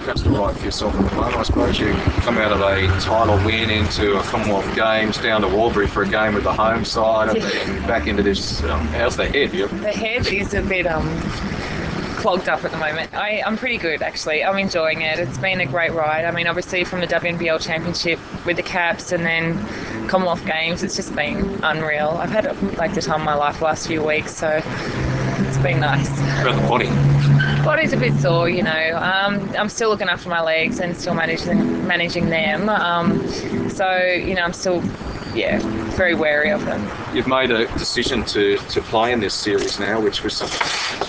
perhaps the right for yourself at the moment. I suppose you come out of a title win into a Commonwealth Games, down to Warbury for a game with the home side, and then back into this. How's the head? The head is a bit clogged up at the moment. I'm pretty good, actually. I'm enjoying it. It's been a great ride. I mean, obviously from the WNBL Championship with the Caps and then Commonwealth Games, it's just been unreal. I've had like the time of my life the last few weeks, so it's been nice. How about the body? Body's a bit sore, you know. I'm still looking after my legs and still managing them. So, you know, I'm still, very wary of them. You've made a decision to play in this series now, which was something.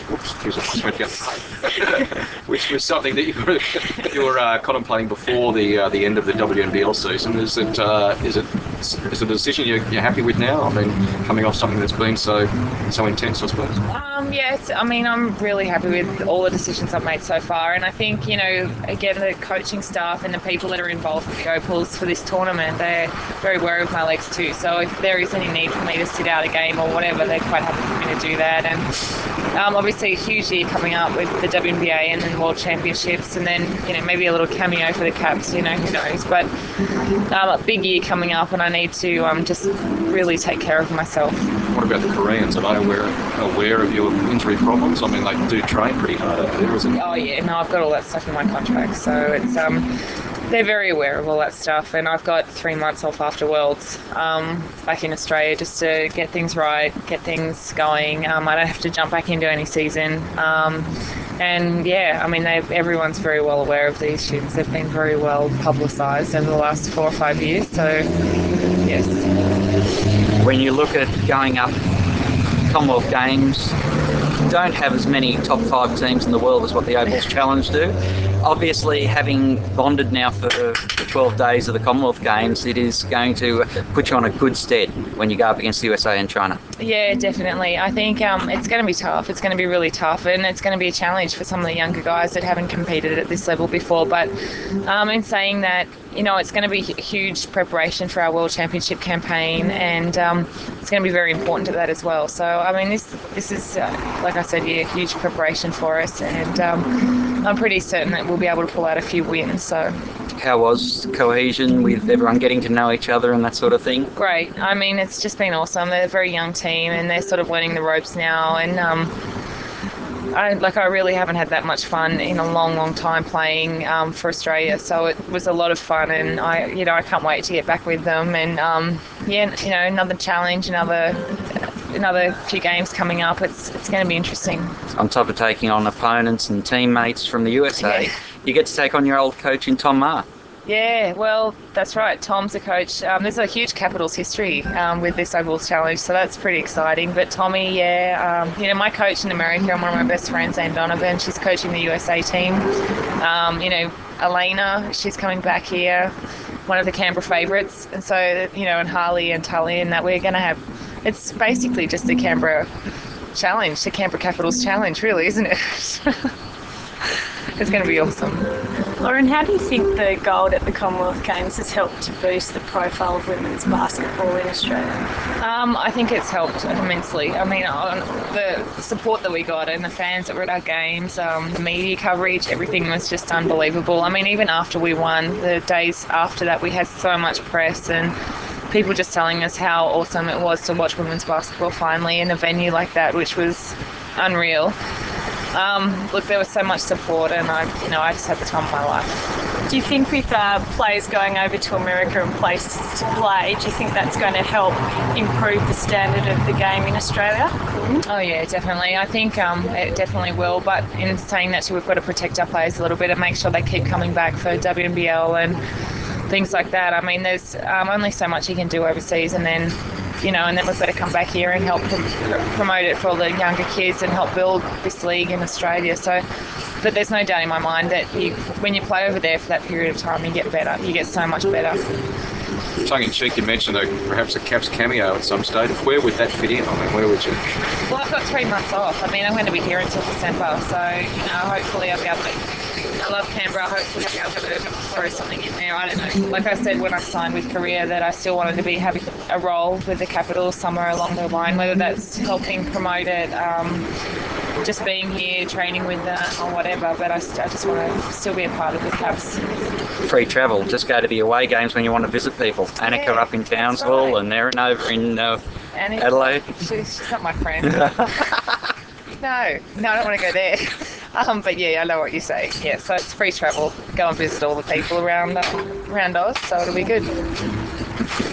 Which was something that you were contemplating before the end of the WNBL season. Is it a decision you're happy with now? I mean, coming off something that's been so intense, I suppose. Yes. I mean, I'm really happy with all the decisions I've made so far, and I think, you know, again, the coaching staff and the people that are involved with the Opals for this tournament, they're very wary of my legs too. So if there is any need for me to sit out a game or whatever, they're quite happy for me to do that. And obviously a huge year coming up with the WNBA and then World Championships, and then, you know, maybe a little cameo for the Caps, you know, who knows. But a big year coming up, and I need to just really take care of myself. What about the Koreans? Are they aware of your injury problems? I mean, they do train pretty hard over there, isn't it? Oh yeah, no, I've got all that stuff in my contract, so it's they're very aware of all that stuff, and I've got 3 months off after Worlds back in Australia just to get things right, get things going. I don't have to jump back into any season. And yeah, I mean, everyone's very well aware of the issues. They've been very well publicised over the last 4 or 5 years, so yes. When you look at going up Commonwealth Games, don't have as many top 5 teams in the world as what the Opals Challenge do. Obviously, having bonded now for the 12 days of the Commonwealth Games, it is going to put you on a good stead when you go up against the USA and China. Yeah, definitely. I think it's going to be tough. It's going to be really tough, and it's going to be a challenge for some of the younger guys that haven't competed at this level before. But in saying that, you know, it's going to be huge preparation for our World Championship campaign, and it's going to be very important to that as well. So, I mean, this is, like I said, huge preparation for us, and I'm pretty certain that we'll be able to pull out a few wins. So, how was cohesion with everyone getting to know each other and that sort of thing? Great. I mean, it's just been awesome. They're a very young team, and they're sort of learning the ropes now, and I really haven't had that much fun in a long time playing for Australia. So it was a lot of fun, and I can't wait to get back with them. And another challenge, another few games coming up. It's going to be interesting. On top of taking on opponents and teammates from the USA, you get to take on your old coach in Tom Ma. Yeah, well, that's right. Tom's a coach. There's a huge Capitals history with this Opals Challenge, so that's pretty exciting. But Tommy, my coach in America and one of my best friends, Anne Donovan, she's coaching the USA team. Elena, she's coming back here, one of the Canberra favourites. And so, and Harley and Tallinn, that we're going to have, it's basically just the Canberra Challenge, the Canberra Capitals Challenge, really, isn't it? It's going to be awesome. Lauren, how do you think the gold at the Commonwealth Games has helped to boost the profile of women's basketball in Australia? I think it's helped immensely. I mean, the support that we got and the fans that were at our games, the media coverage, everything was just unbelievable. I mean, even after we won, the days after that, we had so much press and people just telling us how awesome it was to watch women's basketball finally in a venue like that, which was unreal. Look, there was so much support, and I just had the time of my life. Do you think with players going over to America and places to play, do you think that's going to help improve the standard of the game in Australia? Oh yeah, definitely. I think it definitely will, but in saying that too, we've got to protect our players a little bit and make sure they keep coming back for WNBL and things like that. I mean, there's only so much you can do overseas, and then we've got to come back here and help promote it for all the younger kids and help build this league in Australia. So, but there's no doubt in my mind that when you play over there for that period of time, you get better. You get so much better. Tongue-in-cheek, you mentioned perhaps a Caps cameo at some stage. Where would that fit in? I mean, where would you? Well, I've got 3 months off. I mean, I'm going to be here until December, so hopefully I'll be able to. I love Canberra. Hopefully I'll be able to throw something in there. I don't know. Like I said when I signed with Korea, that I still wanted to having a role with the Capitals somewhere along the line, whether that's helping promote it, just being here, training with that or whatever. But I just want to still be a part of the Cavs. Free travel. Just go to the away games when you want to visit people. Annika Yeah, up in Townsville right. and Erin over in And Adelaide. she's not my friend. No, I don't want to go there. But yeah, I know what you say. Yeah, so it's free travel. Go and visit all the people around Oz, so it'll be good.